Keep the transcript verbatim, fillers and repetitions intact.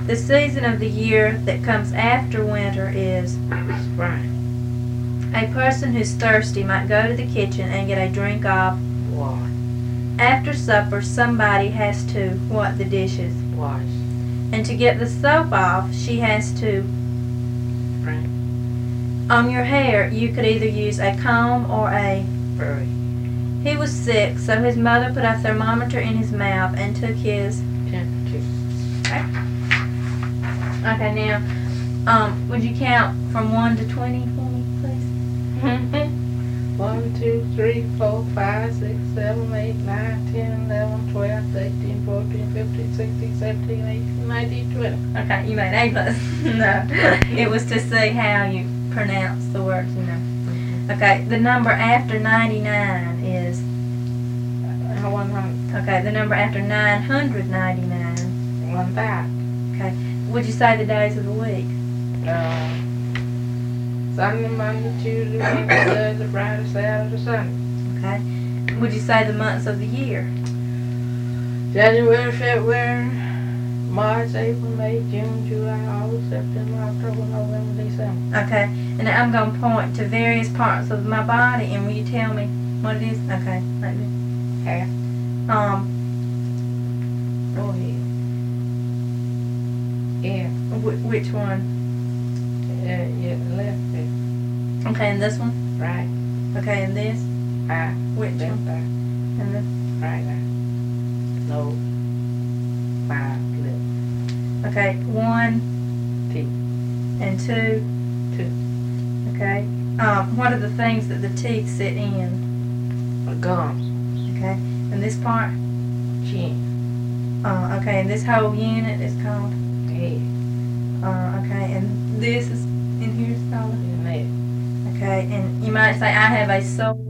The season of the year that comes after winter is Spring. a person who's thirsty might go to the kitchen and get a drink of. Water. After supper, somebody has to what the dishes. Wash. And to get the soap off, she has to. Spring. On your hair, you could either use a comb or a. Furry. He was sick, so his mother put a thermometer in his mouth and took his. Temperature. Okay, now, um, would you count from one to twenty for me, please? One, two, three, four, five, six, seven, eight, nine, ten, eleven, twelve, thirteen, fourteen, fifteen, sixteen, seventeen, eighteen, nineteen, twenty. Okay, you made A plus. No, it was to see how you pronounce the words, you know. Okay, the number after ninety-nine is. Uh, one hundred. Okay, the number after nine hundred ninety-nine. One thousand. Okay, would you say the days of the week? Uh, Sunday, Monday, Tuesday, Wednesday, Thursday, Friday, Saturday, Sunday. Okay, would you say the months of the year? January, February, March, April, May, June, July, August, September, October, November, December. Okay, and I'm going to point to various parts of my body, and will you tell me what it is? Okay, like this. Hair. Um, Go ahead. Yeah. wh- which one? Yeah, yeah, left there. Okay, and this one? Right. Okay, and this? Eye. Which Left one? eye. And this? Right eye. Nose. Five. Lip. Okay, one Teeth. and two. Two. Okay. Um, what are the things that the teeth sit in? The gums. Okay, and this part? Chin. Uh, okay, and this whole unit is called? Head. Uh, okay, and this is in here is called? Neck. Okay, and you might say I have a sore